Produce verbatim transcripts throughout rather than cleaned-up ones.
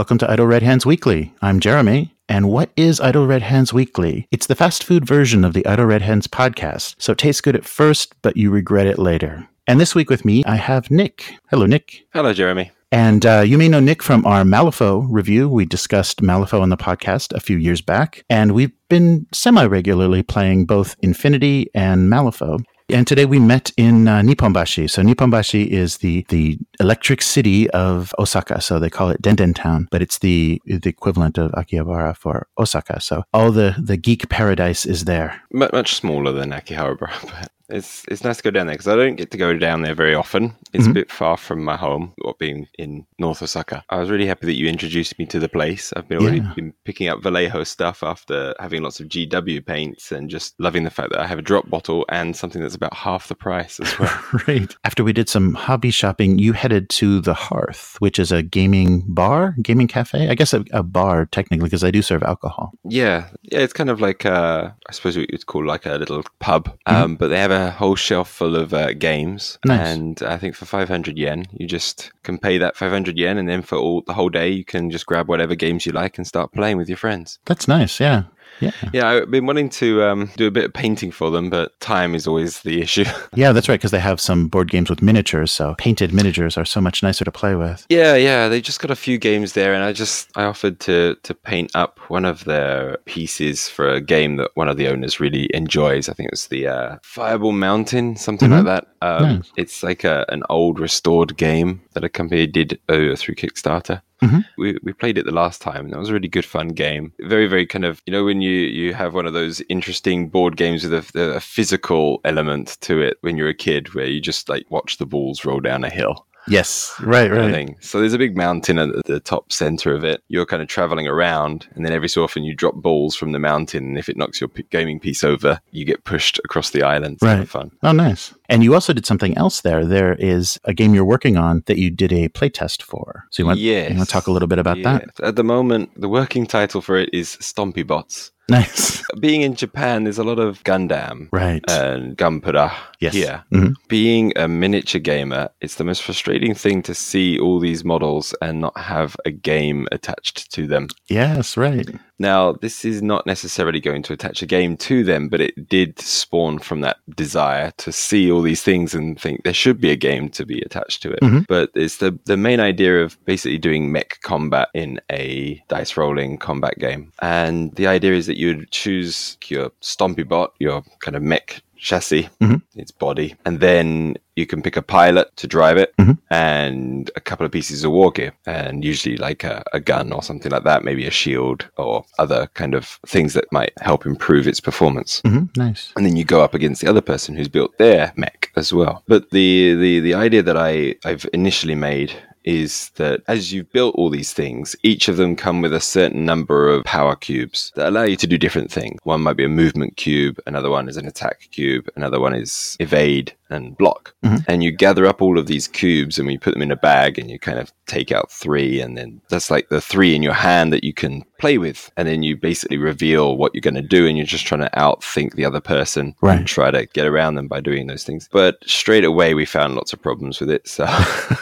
Welcome to Idle Red Hands Weekly. I'm Jeremy. And what is Idle Red Hands Weekly? It's the fast food version of the Idle Red Hands podcast. So it tastes good at first, but you regret it later. And this week with me, I have Nick. Hello, Nick. Hello, Jeremy. And uh, you may know Nick from our Malifaux review. We discussed Malifaux on the podcast a few years back. And we've been semi-regularly playing both Infinity and Malifaux. And today we met in uh, Nipponbashi. So Nipponbashi is the, the electric city of Osaka. So they call it Denden Town, but it's the the equivalent of Akihabara for Osaka. So all the, the geek paradise is there. M- much smaller than Akihabara, but it's it's nice to go down there because I don't get to go down there very often. It's mm-hmm. a bit far from my home, or being in North Osaka. I was really happy that you introduced me to the place. I've been already yeah. been picking up Vallejo stuff after having lots of G W paints and just loving the fact that I have a drop bottle and something that's about half the price as well. Right. After we did some hobby shopping, you headed to the Hearth, which is a gaming bar, gaming cafe. I guess a, a bar technically, because I do serve alcohol. Yeah, yeah. It's kind of like uh, I suppose what you'd call like a little pub, um, mm-hmm. but they have a whole shelf full of uh, games. Nice. And I think for five hundred yen, you just can pay that five hundred yen, and then for all the whole day, you can just grab whatever games you like and start playing with your friends. That's nice. Yeah. Yeah. Yeah, I've been wanting to um, do a bit of painting for them, but time is always the issue. Yeah, that's right, because they have some board games with miniatures, so painted miniatures are so much nicer to play with. Yeah, yeah, they just got a few games there, and I just I offered to to paint up one of their pieces for a game that one of the owners really enjoys. I think it was the uh, Fireball Mountain, something mm-hmm. like that. Um, nice. It's like a, an old restored game that a company did uh, through Kickstarter. Mm-hmm. We we played it the last time, and that was a really good fun game. Very, very kind of, you know, when you, you have one of those interesting board games with a, a physical element to it when you're a kid, where you just like watch the balls roll down a hill. Yes, right, right. Thing. So there's a big mountain at the top center of it. You're kind of traveling around, and then every so often you drop balls from the mountain, and if it knocks your p- gaming piece over, you get pushed across the island. It's right. kind of fun. Oh, nice. And you also did something else there. There is a game you're working on that you did a playtest for. So you want, yes. you want to talk a little bit about yes. that? At the moment, the working title for it is Stompy Bots. Nice. Being in Japan, there's a lot of Gundam right. and Gunpura yes. here. Mm-hmm. Being a miniature gamer, it's the most frustrating thing to see all these models and not have a game attached to them. Yes, right. Now, this is not necessarily going to attach a game to them, but it did spawn from that desire to see all these things and think there should be a game to be attached to it. Mm-hmm. But it's the, the main idea of basically doing mech combat in a dice rolling combat game. And the idea is that you'd choose your Stompy Bot, your kind of mech chassis, mm-hmm. its body, and then you can pick a pilot to drive it mm-hmm. and a couple of pieces of war gear, and usually like a, a gun or something like that, maybe a shield or other kind of things that might help improve its performance. Mm-hmm. Nice. And then you go up against the other person who's built their mech as well. But the the, the idea that I, I've initially made is that as you've built all these things, each of them come with a certain number of power cubes that allow you to do different things. One might be a movement cube, another one is an attack cube, another one is evade and block. Mm-hmm. And you gather up all of these cubes and we put them in a bag, and you kind of take out three, and then that's like the three in your hand that you can play with. And then you basically reveal what you're going to do, and you're just trying to outthink the other person right. and try to get around them by doing those things. But straight away we found lots of problems with it. So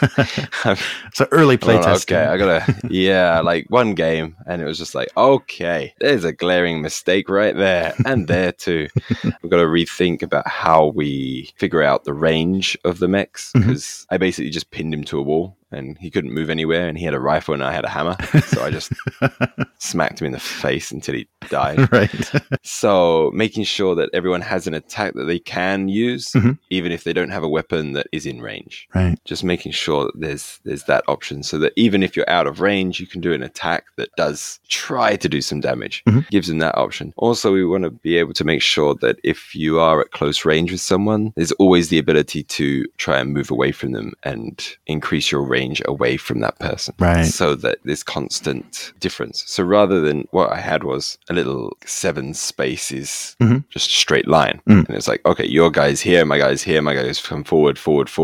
so early playtesting. Okay, I gotta yeah, like one game, and it was just like, okay, there's a glaring mistake right there, and there too. We've got to rethink about how we figure out the range of the mechs, because mm-hmm. I basically just pinned him to a wall and he couldn't move anywhere, and he had a rifle and I had a hammer, so I just smacked him in the face until he died. Right. So making sure that everyone has an attack that they can use, mm-hmm. even if they don't have a weapon that is in range. Right. Just making sure that there's there's that option, so that even if you're out of range, you can do an attack that does try to do some damage. Mm-hmm. Gives them that option. Also, we want to be able to make sure that if you are at close range with someone, there's always the ability to try and move away from them and increase your range away from that person, right? So that there's constant difference. So rather than what I had was a little seven spaces, mm-hmm. just a straight line, mm. and it's like, okay, your guy's here, my guy's here, my guy's come forward, forward, forward,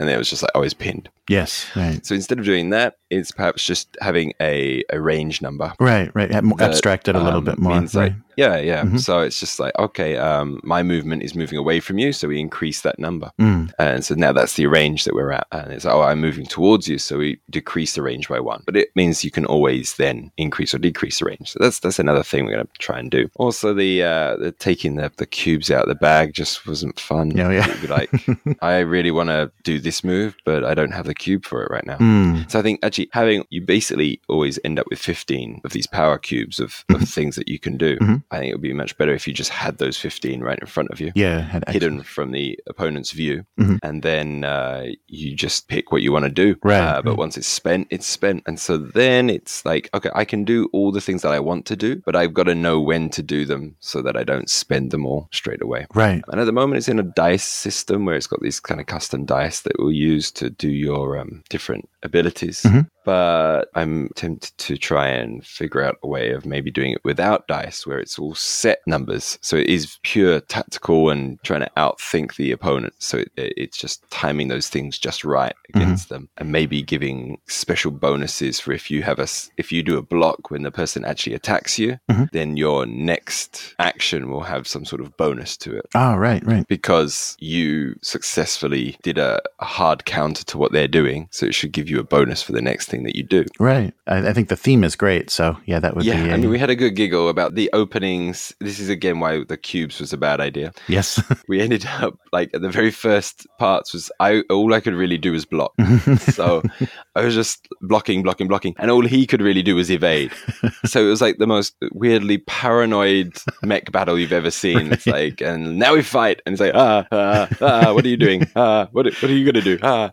and it was just like always pinned. Yes, right. So instead of doing that, it's perhaps just having a, a range number. Right, right. That, Abstract it a little um, bit more. Means right. like, yeah, yeah. Mm-hmm. So it's just like, okay, um, my movement is moving away from you, so we increase that number. Mm. And so now that's the range that we're at. And it's like, oh, I'm moving towards you, so we decrease the range by one. But it means you can always then increase or decrease the range. So that's that's another thing we're going to try and do. Also, the, uh, the taking the, the cubes out of the bag just wasn't fun. Oh, yeah. It'd be like, I really want to do this move, but I don't have the cube for it right now. Mm. So I think actually having, you basically always end up with fifteen of these power cubes of, of things that you can do. Mm-hmm. I think it would be much better if you just had those fifteen right in front of you. Yeah. Had hidden from the opponent's view. Mm-hmm. And then uh, you just pick what you want to do. Right, uh, but right. once it's spent, it's spent. And so then it's like, okay, I can do all the things that I want to do, but I've got to know when to do them so that I don't spend them all straight away. Right. And at the moment, it's in a dice system where it's got these kind of custom dice that we'll use to do your um, different abilities. Mm-hmm. But I'm tempted to try and figure out a way of maybe doing it without dice, where it's all set numbers. So it is pure tactical and trying to outthink the opponent. So it, it's just timing those things just right against mm-hmm. them, and maybe giving special bonuses for if you have a if you do a block when the person actually attacks you, mm-hmm. then your next action will have some sort of bonus to it. Oh, right, right. Because you successfully did a, a hard counter to what they're doing, so it should give you a bonus for the next thing that you do. Right. I, I think the theme is great. So yeah, that would yeah, be. Yeah, I mean, we had a good giggle about the openings. This is again why the cubes was a bad idea. Yes. We ended up like at the very first parts was I all I could really do was block. So I was just blocking, blocking, blocking, and all he could really do was evade. So it was like the most weirdly paranoid mech battle you've ever seen. Right. It's like, and now we fight, and it's like, ah, ah, ah, what are you doing? Ah, what, what are you gonna do? Ah,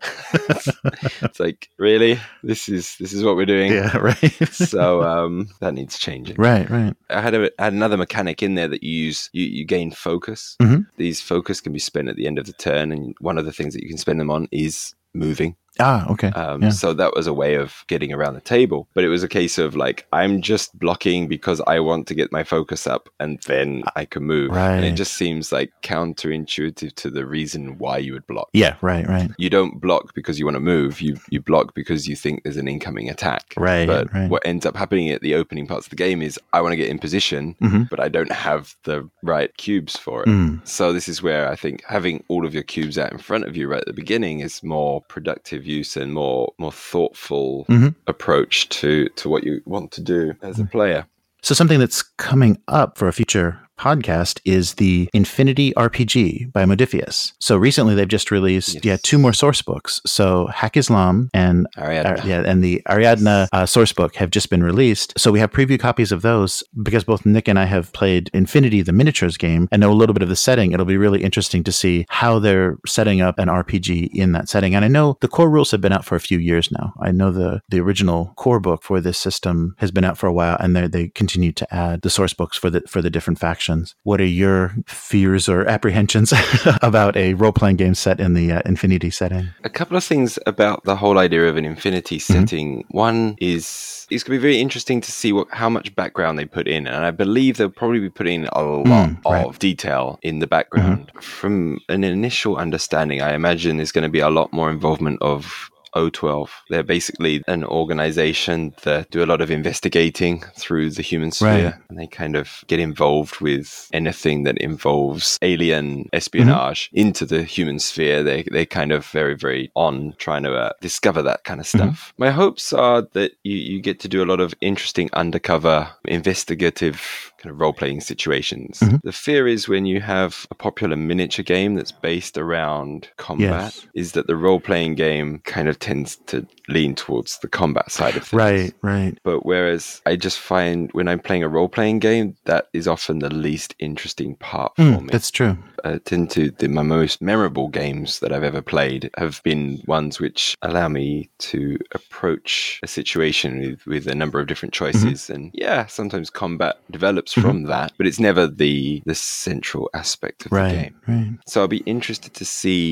it's like, really? This is this is what we're doing. Yeah, right. So um, that needs changing. Right, right. I had, a, I had another mechanic in there that you use. You, you gain focus. Mm-hmm. These focus can be spent at the end of the turn, and one of the things that you can spend them on is moving. Ah, okay. Um, yeah. So that was a way of getting around the table. But it was a case of like, I'm just blocking because I want to get my focus up and then I can move. Right. And it just seems like counterintuitive to the reason why you would block. Yeah, right, right. You don't block because you want to move. You you block because you think there's an incoming attack. Right. But right. what ends up happening at the opening parts of the game is I want to get in position, mm-hmm. but I don't have the right cubes for it. Mm. So this is where I think having all of your cubes out in front of you right at the beginning is more productive use and more more thoughtful mm-hmm. approach to to what you want to do as a player. So something that's coming up for a future podcast is the Infinity R P G by Modiphius. So recently they've just released yes. yeah two more source books. So Hack Islam and Ariadna. Uh, yeah and the Ariadna uh, source book have just been released. So we have preview copies of those because both Nick and I have played Infinity, the miniatures game, and know a little bit of the setting. It'll be really interesting to see how they're setting up an R P G in that setting. And I know the core rules have been out for a few years now. I know the the original core book for this system has been out for a while, and they they continue to add the source books for the for the different factions. What are your fears or apprehensions about a role-playing game set in the uh, Infinity setting? A couple of things about the whole idea of an Infinity setting. Mm-hmm. One is it's going to be very interesting to see what how much background they put in, and I believe they'll probably be putting a lot mm, right. of detail in the background. Mm-hmm. From an initial understanding, I imagine there's going to be a lot more involvement of O twelve. They're basically an organization that do a lot of investigating through the human sphere, right. and they kind of get involved with anything that involves alien espionage mm-hmm. into the human sphere. They, they're kind of very, very on trying to uh, discover that kind of stuff. Mm-hmm. My hopes are that you, you get to do a lot of interesting undercover investigative kind of role-playing situations. Mm-hmm. The fear is when you have a popular miniature game that's based around combat, yes. is that the role-playing game kind of tends to lean towards the combat side of things. Right, right. But whereas I just find when I'm playing a role-playing game, that is often the least interesting part for mm, me. That's true. I tend to, the, my most memorable games that I've ever played have been ones which allow me to approach a situation with, with a number of different choices. Mm-hmm. And yeah, sometimes combat develops mm-hmm. from that, but it's never the the central aspect of right, the game. Right. So I'll be interested to see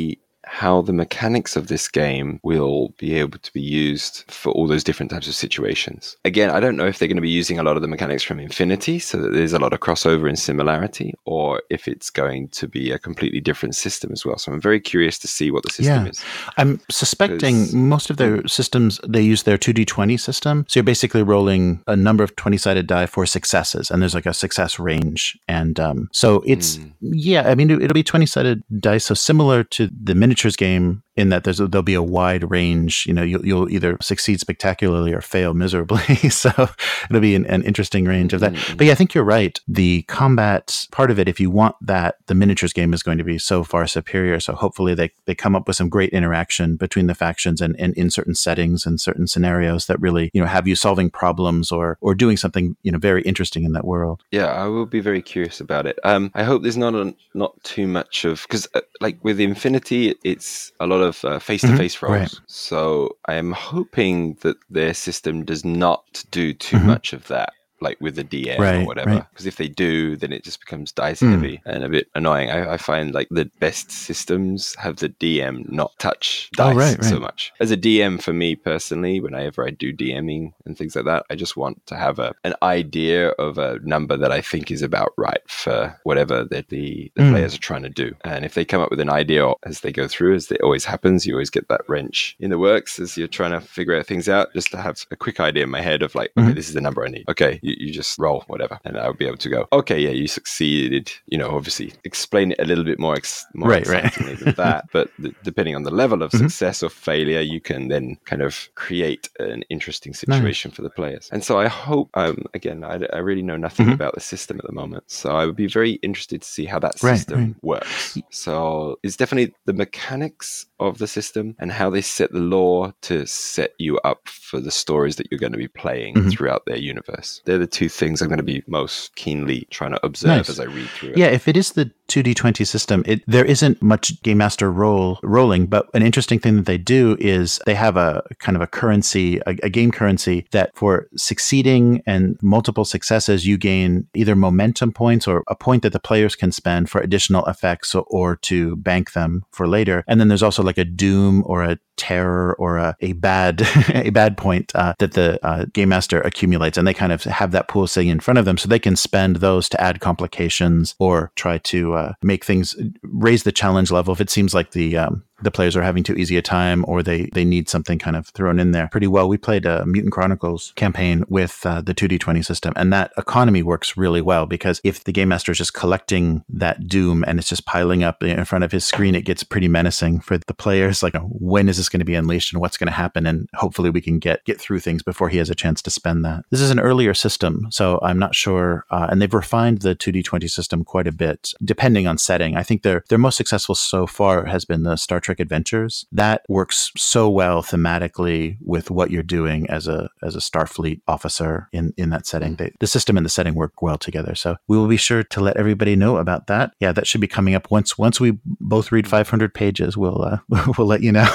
how the mechanics of this game will be able to be used for all those different types of situations. Again, I don't know if they're going to be using a lot of the mechanics from Infinity, so that there's a lot of crossover and similarity, or if it's going to be a completely different system as well. So I'm very curious to see what the system yeah. is. I'm suspecting most of their systems, they use their two D twenty system. So you're basically rolling a number of twenty-sided die for successes, and there's like a success range. And um, so it's, mm. yeah, I mean, it, it'll be twenty-sided dice, so similar to the miniatures game in that there's a, there'll be a wide range. You know, you'll, you'll either succeed spectacularly or fail miserably. So it'll be an, an interesting range of that. Mm-hmm. But yeah, I think you're right. The combat part of it, if you want that, the miniatures game is going to be so far superior. So hopefully they, they come up with some great interaction between the factions and, and in certain settings and certain scenarios that really, you know, have you solving problems or or doing something, you know, very interesting in that world. Yeah, I will be very curious about it. Um, I hope there's not a, not too much of, because uh, like with Infinity, it's a lot of of uh, face-to-face mm-hmm. roles. Right. So I am hoping that their system does not do too mm-hmm. much of that, like with the D M right, or whatever. Because right. if they do, then it just becomes dice mm. heavy and a bit annoying. I, I find like the best systems have the D M not touch dice oh, right, right. so much. As a D M, for me personally, whenever I do DMing and things like that, I just want to have a an idea of a number that I think is about right for whatever that the, the mm. players are trying to do. And if they come up with an idea as they go through, as it always happens, you always get that wrench in the works as you're trying to figure out things out, just to have a quick idea in my head of like, mm-hmm. okay, this is the number I need. Okay, you, you just roll whatever, and I'll be able to go, okay, yeah, you succeeded. You know, obviously explain it a little bit more, ex- more right, excitingly right. than that. But th- depending on the level of mm-hmm. success or failure, you can then kind of create an interesting situation nice. For the players. And so I hope, um, again, I, I really know nothing mm-hmm. about the system at the moment, so I would be very interested to see how that system right, right. works. So it's definitely the mechanics of the system and how they set the lore to set you up for the stories that you're going to be playing mm-hmm. throughout their universe. They're the two things I'm going to be most keenly trying to observe nice. As I read through it. Yeah, if it is the two D twenty system, it, there isn't much Game Master roll rolling, but an interesting thing that they do is they have a kind of a currency, a, a game currency that for succeeding and multiple successes, you gain either momentum points or a point that the players can spend for additional effects or, or to bank them for later. And then there's also like a doom or a terror or a, a bad a bad point uh, that the uh, Game Master accumulates, and they kind of have that pool sitting in front of them, so they can spend those to add complications or try to uh, make things raise the challenge level if it seems like the um, the players are having too easy a time or they they need something kind of thrown in there pretty well. We played a Mutant Chronicles campaign with uh, the two D twenty system, and that economy works really well because if the Game Master is just collecting that doom and it's just piling up in front of his screen, it gets pretty menacing for the players. Like, when is this going to be unleashed and what's going to happen? And hopefully we can get get through things before he has a chance to spend that. This is an earlier system, so I'm not sure. Uh, and they've refined the two D twenty system quite a bit, depending on setting. I think their their most successful so far has been the Star Trek Adventures. That works so well thematically with what you're doing as a as a Starfleet officer in, in that setting. They, the system and the setting work well together. So we will be sure to let everybody know about that. Yeah, that should be coming up once once we both read five hundred pages. We'll uh, we'll let you know.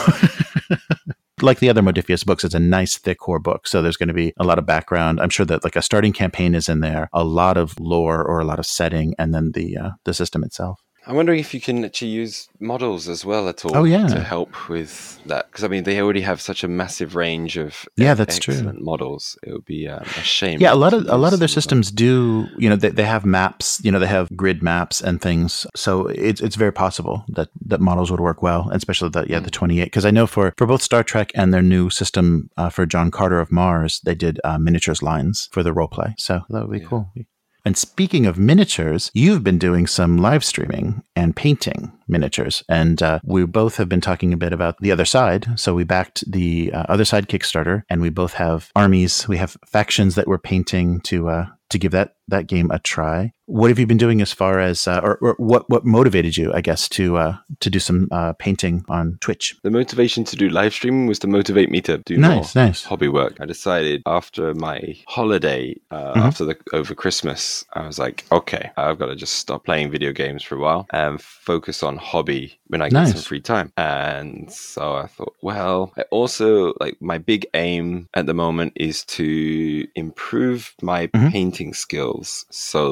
Like the other Modiphius books, it's a nice thick core book, so there's going to be a lot of background. I'm sure that like a starting campaign is in there, a lot of lore or a lot of setting, and then the uh, the system itself. I'm wondering if you can actually use models as well at all oh, yeah. to help with that. Because, I mean, they already have such a massive range of yeah, that's excellent true. models. It would be um, a shame. Yeah, a lot of a lot of their systems do, you know, they, they have maps, you know, they have grid maps and things. So it's it's very possible that, that models would work well, especially the, yeah, mm. the twenty-eight. Because I know for, for both Star Trek and their new system uh, for John Carter of Mars, they did uh, miniatures lines for the roleplay. So that would be yeah. cool. And speaking of miniatures, you've been doing some live streaming and painting miniatures. And uh, we both have been talking a bit about the Other Side. So we backed the uh, Other Side Kickstarter, and we both have armies. We have factions that we're painting to uh, to give that that game a try. What have you been doing as far as, uh, or, or what what motivated you, I guess, to uh, to do some uh, painting on Twitch? The motivation to do live streaming was to motivate me to do nice, more nice. hobby work. I decided after my holiday, uh, mm-hmm. after the over Christmas, I was like, okay, I've got to just stop playing video games for a while and focus on hobby when I get nice. Some free time. And so I thought, well, I also, like, my big aim at the moment is to improve my mm-hmm. painting skills so that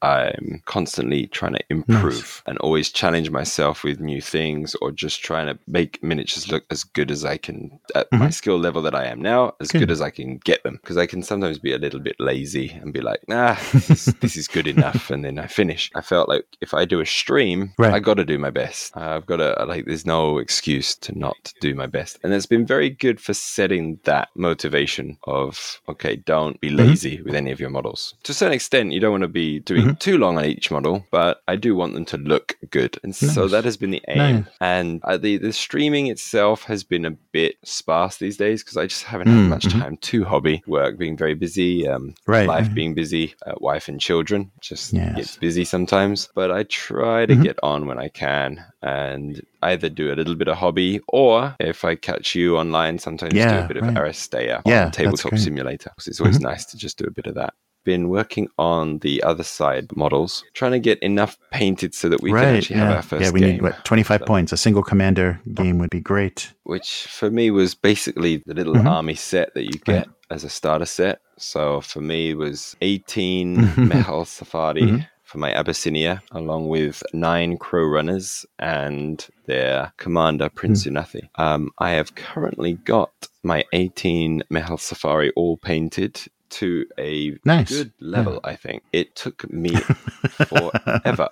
I'm constantly trying to improve Nice. and always challenge myself with new things, or just trying to make miniatures look as good as I can at Mm-hmm. my skill level that I am now, as Good. good as I can get them. Because I can sometimes be a little bit lazy and be like, nah, this is, this is good enough. And then I finish. I felt like if I do a stream, Right. I got to do my best. Uh, I've got to, like, there's no excuse to not do my best. And it's been very good for setting that motivation of, okay, don't be lazy mm-hmm. with any of your models. To a certain extent, you don't want to be doing mm-hmm. too long on each model, but I do want them to look good. And nice. So that has been the aim. Nice. And uh, the, the streaming itself has been a bit sparse these days because I just haven't mm-hmm. had much time to hobby. Work being very busy, um, right. life being busy, uh, wife and children just yes. gets busy sometimes. But I try to mm-hmm. get on when I can and either do a little bit of hobby, or if I catch you online, sometimes yeah, do a bit right. of Aristea yeah, on Tabletop Simulator. Because it's always mm-hmm. nice to just do a bit of that. Been working on the other side models, trying to get enough painted so that we right, can actually yeah. have our first game. Yeah, we game. need, what, twenty-five so, points. A single commander game would be great. Which for me was basically the little mm-hmm. army set that you get right. as a starter set. So for me, it was eighteen Mehel Safari mm-hmm. for my Abyssinia, along with nine Crow Runners and their commander, Prince mm-hmm. Unathi. Um, I have currently got my eighteen Mehel Safari all painted to a nice. good level, yeah. I think. It took me forever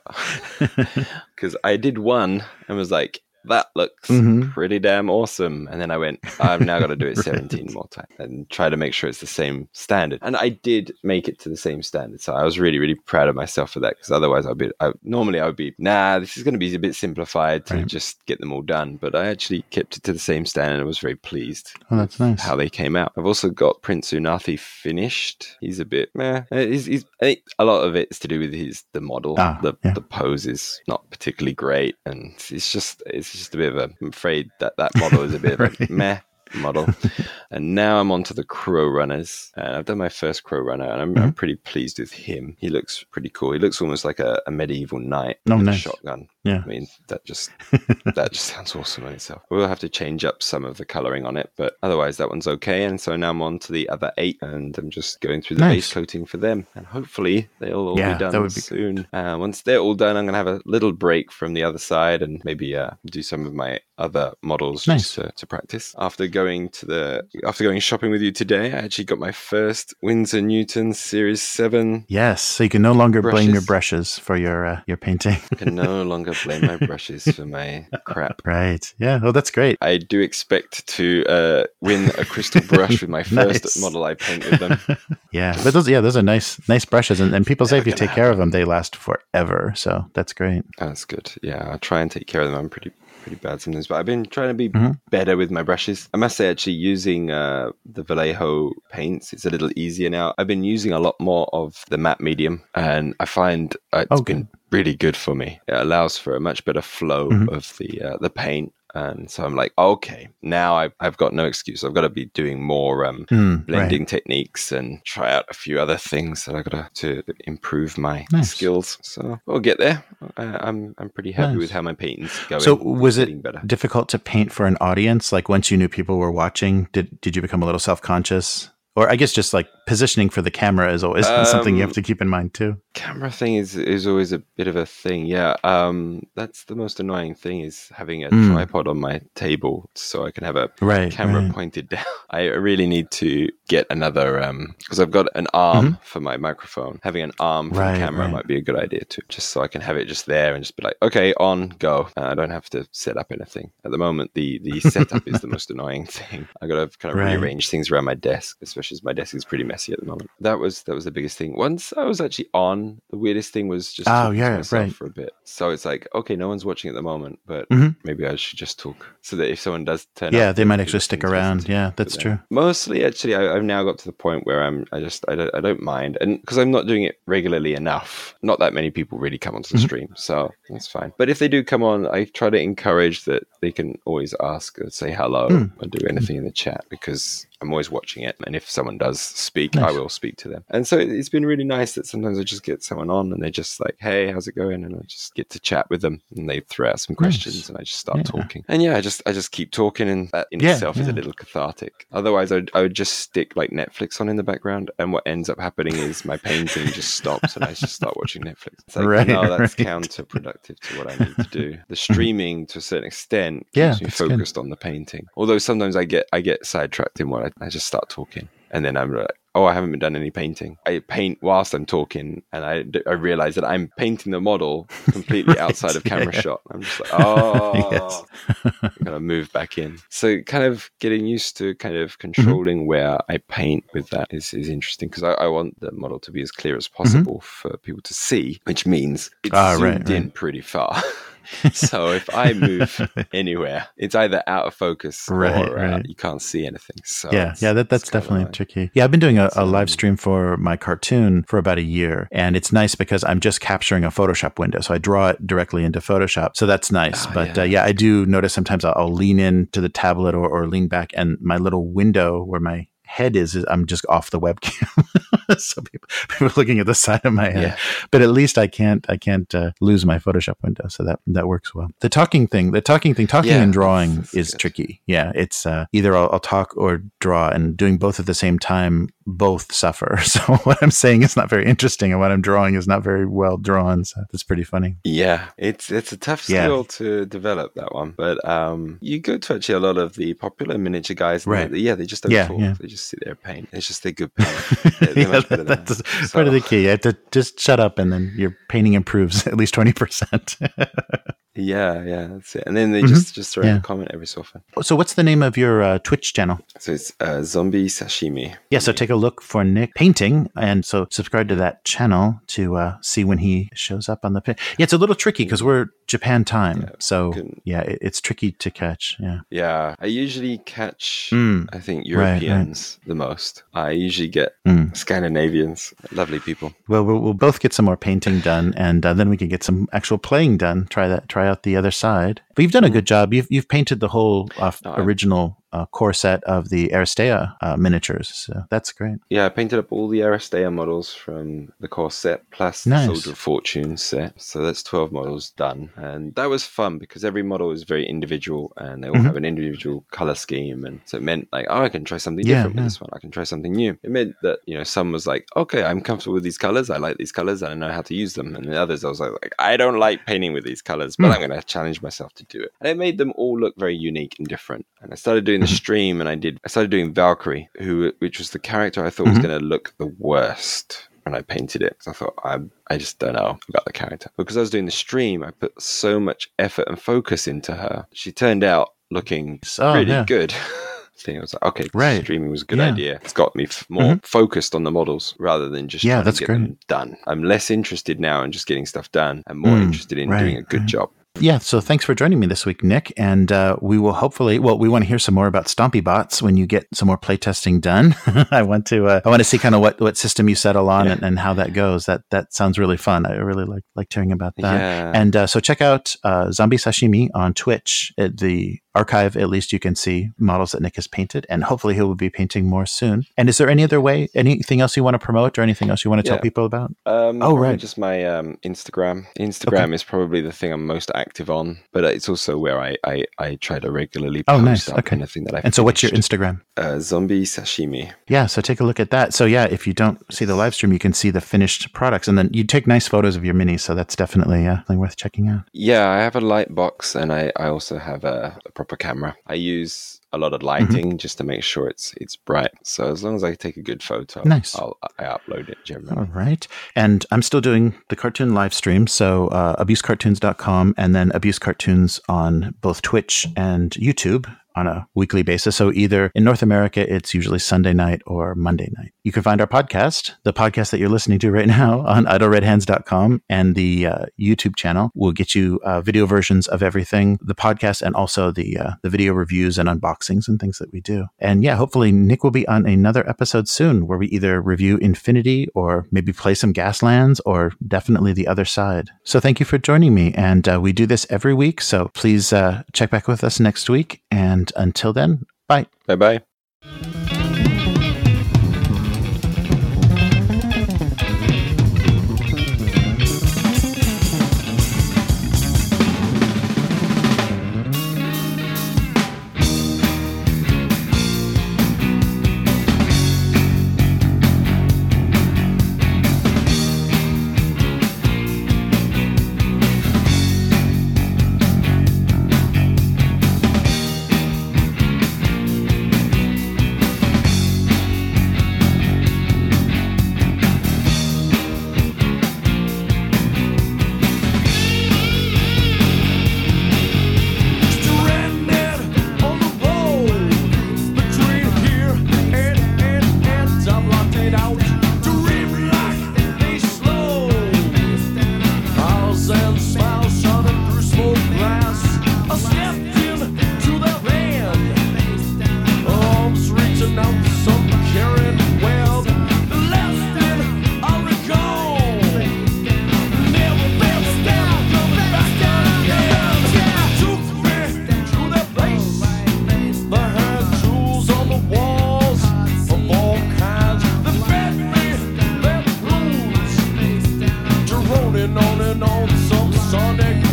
because I did one and was like, that looks mm-hmm. pretty damn awesome. And then I went, I've now got to do it seventeen right. more times and try to make sure it's the same standard. And I did make it to the same standard. So I was really, really proud of myself for that, because otherwise I'd be, I, normally I would be, nah, this is going to be a bit simplified to right. just get them all done. But I actually kept it to the same standard and was very pleased oh, that's nice. how they came out. I've also got Prince Unathi finished. He's a bit meh. He's, he's, I think a lot of it's to do with his the model. Ah, the, yeah. the pose is not particularly great. And it's just, it's just a bit of a, I'm afraid that that model is a bit right. of a meh model. And now I'm on to the Crow Runners, and I've done my first Crow Runner, and I'm, mm-hmm. I'm pretty pleased with him. He looks pretty cool. He looks almost like a, a medieval knight oh, with nice. a shotgun. Yeah. I mean, that just that just sounds awesome in itself. We'll have to change up some of the coloring on it, but otherwise that one's okay. And so now I'm on to the other eight, and I'm just going through the nice. base coating for them, and hopefully they'll all yeah, be done that would be soon. Uh, once they're all done, I'm going to have a little break from the other side and maybe uh, do some of my other models nice. just to, to practice. After going to the after going shopping with you today, I actually got my first Winsor Newton Series seven. Yes, so you can no longer brushes. blame your brushes for your uh, your painting. I can no longer blame my brushes for my crap. Right. Yeah. Oh, that's great. I do expect to uh, win a crystal brush with my first nice. model I paint with them. yeah, but those yeah those are nice nice brushes, and, and people say if you take care of them, they last forever. So that's great. That's good. Yeah, I try and take care of them. I'm pretty. pretty bad sometimes, but I've been trying to be mm-hmm. better with my brushes. I must say, actually, using uh, the Vallejo paints, it's a little easier now. I've been using a lot more of the matte medium, and I find uh, it's oh, been good. really good for me. It allows for a much better flow mm-hmm. of the uh, the paint. And so I'm like, okay, now I've, I've got no excuse. I've got to be doing more um, mm, blending right. techniques and try out a few other things that I've got to, to improve my nice. skills. So we'll get there. I, I'm I'm pretty happy nice. with how my painting's going. So was it better. difficult to paint for an audience? Like once you knew people were watching, did did you become a little self-conscious? Or I guess just like positioning for the camera is always um, something you have to keep in mind too. Camera thing is is always a bit of a thing. Yeah, um, that's the most annoying thing, is having a mm. tripod on my table so I can have a right, camera right. pointed down. I really need to get another, um, because I've got an arm mm-hmm. for my microphone. Having an arm for right, the camera right. might be a good idea too, just so I can have it just there and just be like, okay, on, go. Uh, I don't have to set up anything. At the moment, the, the setup is the most annoying thing. I got to kind of right. rearrange things around my desk, especially as my desk is pretty messy at the moment. That was that was the biggest thing. Once I was actually on, the weirdest thing was just oh, talking yeah, to myself right. for a bit. So it's like, okay, no one's watching at the moment, but mm-hmm. maybe I should just talk, so that if someone does turn yeah, up, they might actually stick around. Yeah, that's true. Mostly, actually, I, I've now got to the point where I'm, I just, I don't, I don't mind, and because I'm not doing it regularly enough, not that many people really come onto the mm-hmm. stream, so that's fine. But if they do come on, I try to encourage that they can always ask or say hello mm. or do anything in the chat, because I'm always watching it. And if someone does speak, Nice. I will speak to them. And so it's been really nice that sometimes I just get someone on and they're just like, hey, how's it going? And I just get to chat with them and they throw out some questions Nice. and I just start Yeah. talking. And yeah, I just I just keep talking, and that in Yeah, itself is yeah. a little cathartic. Otherwise, I would, I would just stick like Netflix on in the background, and what ends up happening is my painting just stops and I just start watching Netflix. It's like, Right, no, that's right. counterproductive to what I need to do. The streaming, to a certain extent, keeps Yeah, me that's good. focused on the painting. Although sometimes I get I get sidetracked in what I, I just start talking, and then I'm like, oh, I haven't done any painting. I paint whilst I'm talking, and I, I realize that I'm painting the model completely Right, outside of camera yeah. shot. I'm just like, oh, Yes. I'm gonna move back in. So kind of getting used to kind of controlling mm-hmm. where I paint with that is, is interesting, because I, I want the model to be as clear as possible mm-hmm. for people to see, which means it's ah, zoomed right, in right. pretty far. So if I move anywhere, it's either out of focus right, or right. Uh, you can't see anything. So yeah, yeah, that, that's definitely tricky. Yeah, I've been doing a, a live stream for my cartoon for about a year, and it's nice because I'm just capturing a Photoshop window, so I draw it directly into Photoshop. So that's nice. Oh, but yeah. Uh, yeah, I do notice sometimes I'll, I'll lean into the tablet or, or lean back, and my little window where my head is, is I'm just off the webcam. So people, people are looking at the side of my head, yeah. But at least I can't, I can't uh, lose my Photoshop window. So that, that works well. The talking thing, the talking thing, talking yeah, and drawing that's, that's is good. Tricky. Yeah. It's uh, either I'll, I'll talk or draw, and doing both at the same time, both suffer. So what I'm saying is not very interesting, and what I'm drawing is not very well drawn. So that's pretty funny. Yeah. It's, it's a tough skill yeah. to develop, that one. But um, you go to actually a lot of the popular miniature guys. Right. They, yeah. They just don't yeah, talk. Yeah. They just sit there and paint. It's just they're good paint. They're, they're yeah, that, that's so. Part of the key. You have to just shut up, and then your painting improves at least twenty percent. Yeah, yeah, that's it. And then they mm-hmm. just, just throw in yeah. a comment every so often. So what's the name of your uh, Twitch channel? So it's uh, Zombie Sashimi. Yeah, so take a look for Nick painting, and so subscribe to that channel to uh, see when he shows up on the pin. Yeah, it's a little tricky because we're Japan time, yeah, so can, yeah, it, it's tricky to catch. Yeah, yeah. I usually catch, mm, I think, Europeans right, right. the most. I usually get mm. Scandinavians, lovely people. Well, well, we'll both get some more painting done, and uh, then we can get some actual playing done. Try that. Try out the other side. But you've done a good job. You've you've painted the whole uh, no, original uh, core set of the Aristea uh, miniatures. So that's great. Yeah, I painted up all the Aristea models from the core set plus nice. the Soldier of Fortune set. So that's twelve models done, and that was fun because every model is very individual, and they all mm-hmm. have an individual color scheme, and so it meant like, oh, I can try something yeah, different yeah. with this one. I can try something new. It meant that, you know, some was like, okay, I'm comfortable with these colors. I like these colors, and I know how to use them. And the others, I was like, like I don't like painting with these colors, but mm. I'm going to challenge myself to do it. And it made them all look very unique and different. And I started doing the stream, and I did. I started doing Valkyrie, who which was the character I thought mm-hmm. was going to look the worst when I painted it. So I thought, I I just don't know about the character. Because I was doing the stream, I put so much effort and focus into her. She turned out looking oh, really yeah. good. Thing. I was like, okay, right. streaming was a good yeah. idea. It's got me f- more mm-hmm. focused on the models rather than just yeah, trying that's to get great. them done. I'm less interested now in just getting stuff done. I'm more mm, interested in right, doing a good right. job. Yeah, so thanks for joining me this week, Nick. And uh, we will hopefully, well, we want to hear some more about Stompy Bots when you get some more playtesting done. I want to, uh, I want to see kind of what, what system you settle on yeah. and, and how that goes. That that sounds really fun. I really like like hearing about that. Yeah. And uh, so check out uh, Zombie Sashimi on Twitch. At the archive, at least you can see models that Nick has painted, and hopefully he will be painting more soon. And is there any other way, anything else you want to promote or anything else you want to yeah. tell people about? Um, oh, right. Just my um, Instagram. Instagram okay. is probably the thing I'm most active on, but it's also where I, I, I try to regularly oh, post nice. up okay. anything that I And so what's your Instagram? Uh, Zombie Sashimi. Yeah, so take a look at that. So yeah, if you don't see the live stream, you can see the finished products, and then you take nice photos of your minis, so that's definitely uh, something worth checking out. Yeah, I have a light box, and I, I also have a, a proper camera. I use a lot of lighting mm-hmm. just to make sure it's it's bright. So as long as I take a good photo, nice. I'll, I upload it generally. All right. And I'm still doing the cartoon live stream. So uh, abuse cartoons dot com and then Abuse Cartoons on both Twitch and YouTube on a weekly basis. So either in North America, it's usually Sunday night or Monday night. You can find our podcast, the podcast that you're listening to right now, on idle red hands dot com, and the uh, YouTube channel will get you uh, video versions of everything, the podcast, and also the uh, the video reviews and unboxings and things that we do. And yeah, hopefully Nick will be on another episode soon where we either review Infinity or maybe play some Gaslands or definitely the other side. So thank you for joining me. And uh, we do this every week. So please uh, check back with us next week. And until then, bye. Bye-bye. and on and on. Some Sunday